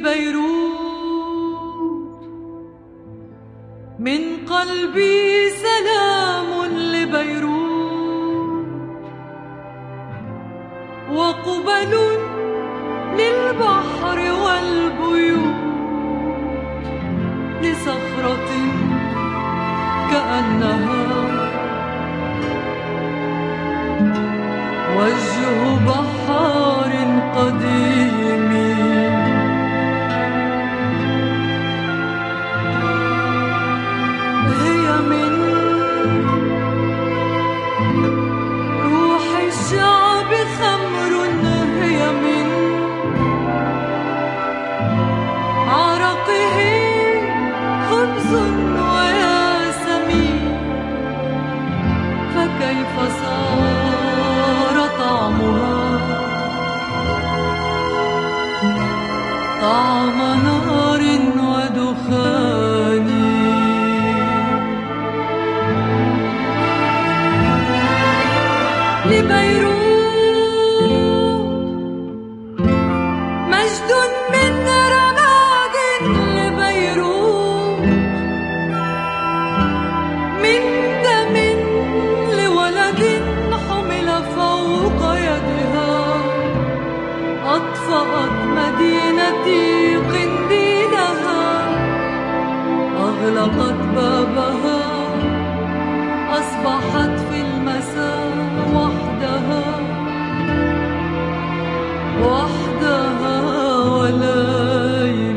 لبيروت، من قلبي سلام لبيروت، وقبل للبحر والبيوت، لصخرة كأنها وجه بحار قديم. هي من روح الشعب خمر، هي من عرقه خبز وياسمين، فكيف صار طعمها طعم نار ودخان. لبيروت مجد من رماد، لبيروت من دم لولد حمل فوق يدها، أطفأت مدينتي قنديلها، أغلقت بابها، أصبحت في المساء وحدها وحدها وليل.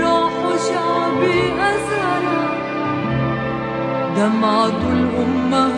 دمعة الأمهات